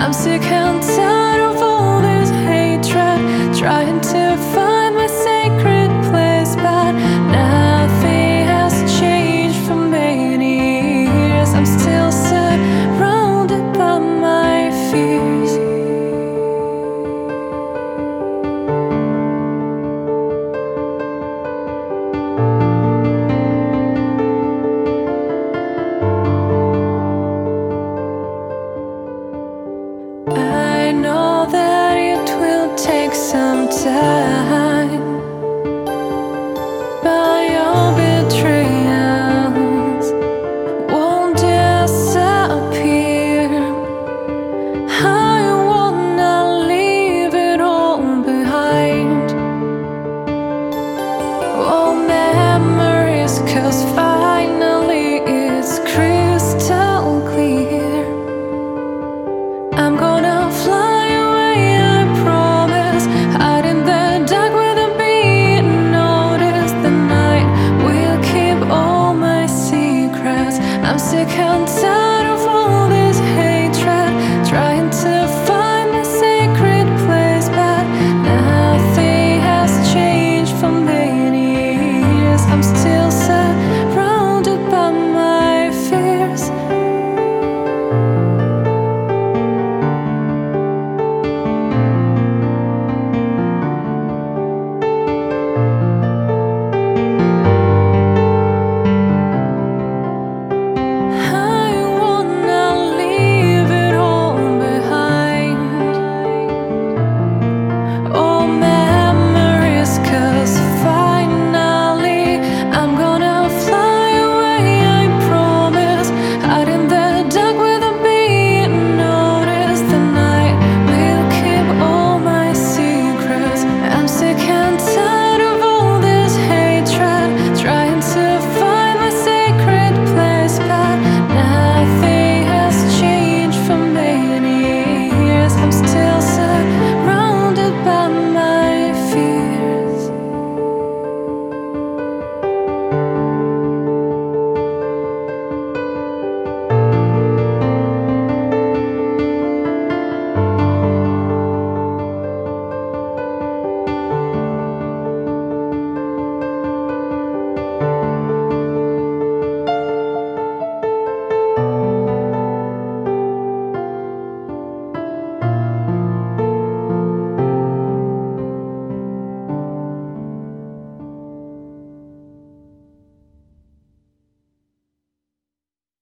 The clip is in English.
I'm sick and tired of all this hatred, trying to find my sacred place, but nothing has changed for many years. I'm still surrounded by my fears. I know that it will take some time, but your betrayals won't disappear. I wanna leave it all behind, all memories, 'cause finally it's crystal clear. I'm